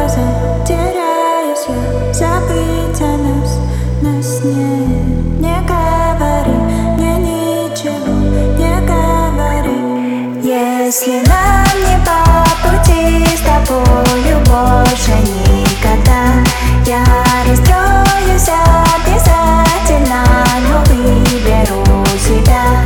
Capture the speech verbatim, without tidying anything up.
глаза, теряюсь я, забыть о нас, нас нет. Не говори мне ничего, не говори. Если нам не по пути с тобою больше никогда, я расстроюсь обязательно, но выберу себя.